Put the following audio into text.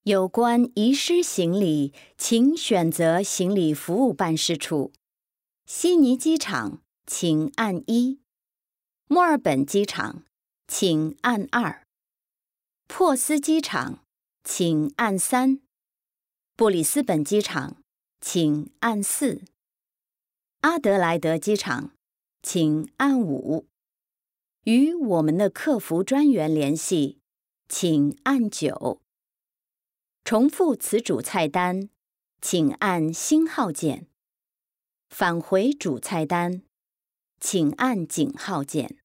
有关遗失行李，请选择行李服务办事处。悉尼机场，请按1；墨尔本机场，请按2；珀斯机场，请按3；布里斯本机场，请按4；阿德莱德机场，请按5。与我们的客服专员联系，请按9。重复此主菜单，请按星号键。返回主菜单，请按井号键。